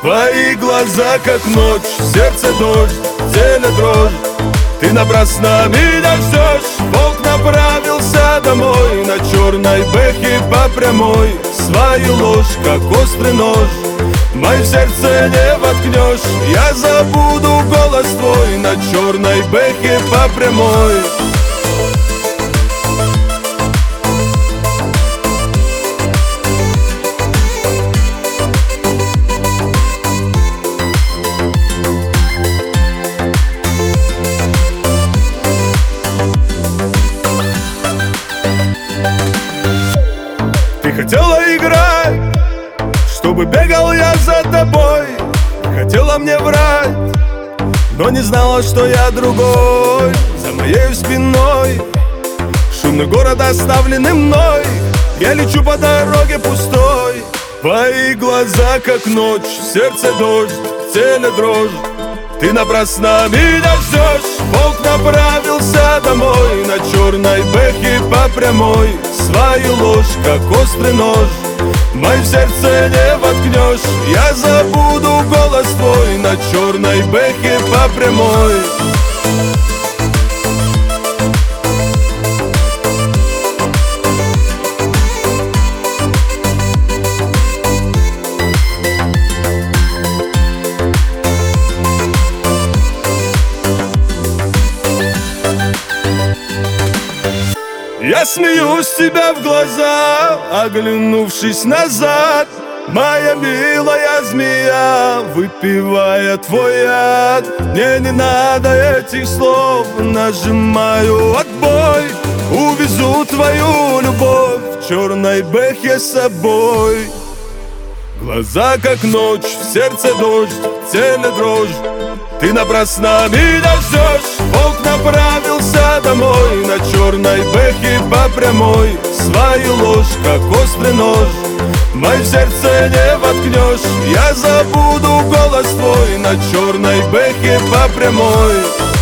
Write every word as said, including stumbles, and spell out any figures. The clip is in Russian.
Твои глаза как ночь, сердце дождь, в теле дрожь. Ты напрасно меня ждешь. Волк направился домой на черной бэхе по прямой. Свою ложь, как острый нож, в моё сердце не воткнешь. Я забуду голос твой на черной бэхе по прямой. Ты хотела играть, чтобы бегал я за тобой. Хотела мне врать, но не знала, что я другой. За моей спиной шумный город, оставленный мной. Я лечу по дороге пустой. Твои глаза как ночь, в сердце дождь, в теле дрожь. Ты напрасно меня ждешь. Волк направился домой на черной бэхе по прямой. Свою ложь, как острый нож, в моё сердце не воткнешь. Я забуду голос твой на черной бэхе по прямой. Я смеюсь тебя в глаза, оглянувшись назад. Моя милая змея, выпивая твой яд. Мне не надо этих слов, нажимаю отбой. Увезу твою любовь в черной бэхе с собой. Глаза как ночь, в сердце дождь, в теле дрожь. Ты напрасно меня ждешь. Волк направился домой на черной бэхе по прямой. Свою ложь, как острый нож, в моё сердце не воткнешь. Я забуду голос твой на черной бэхе по прямой.